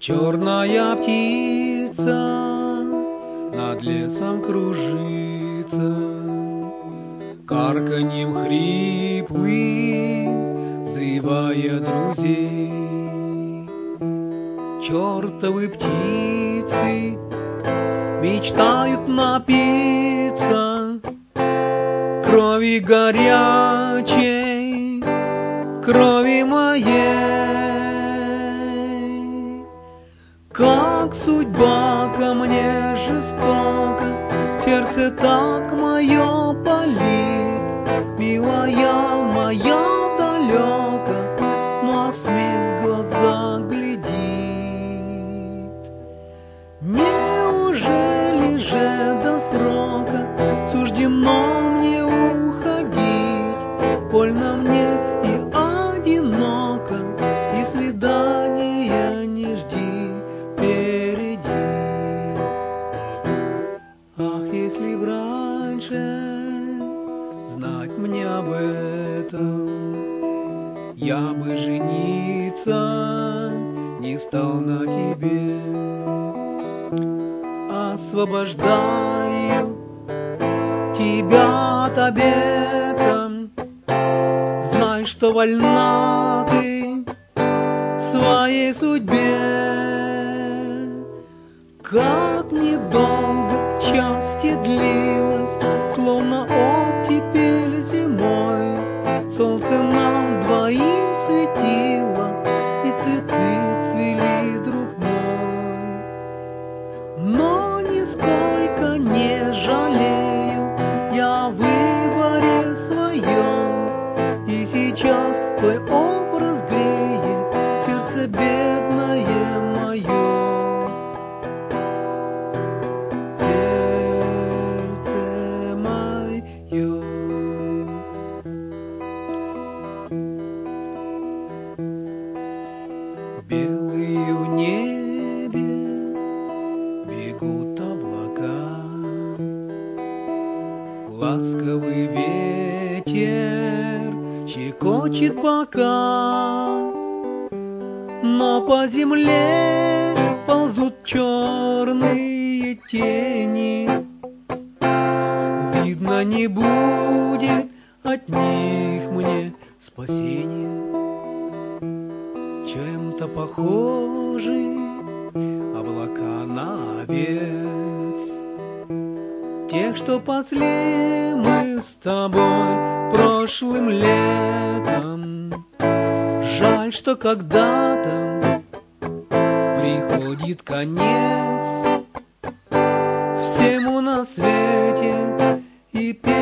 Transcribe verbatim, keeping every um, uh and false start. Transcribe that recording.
Черная птица над лесом кружится, карканьем хриплым зывая друзей. Чертовы птицы мечтают напиться крови горячей, крови моей. Как судьба ко мне жестока, сердце так мое болит. Милая моя далека, но смех в глаза глядит. Неужели же до срока суждено мне уходить? Больно мне и одиноко, и свидания не жди впереди. Ах, если б раньше знать мне об этом, я бы жениться не стал на тебе. Освобождаю тебя от обета, знай, что вольна ты своей судьбе. Как недолго счастье длилось, словно оттепель зимой. Солнце нам двоим светило, и цветы цвели, друг мой. Но нисколько не жалею я о выборе своем, и сейчас твой образ греет сердце бедное мое. Белые в небе бегут облака, ласковый ветер щекочет бока, но по земле ползут черные тени. Видно, не будет от них мне спасения. Чем-то похожи облака на овец, тех, что пасли мы с тобой прошлым летом. Жаль, что когда-то приходит конец всему на свете, и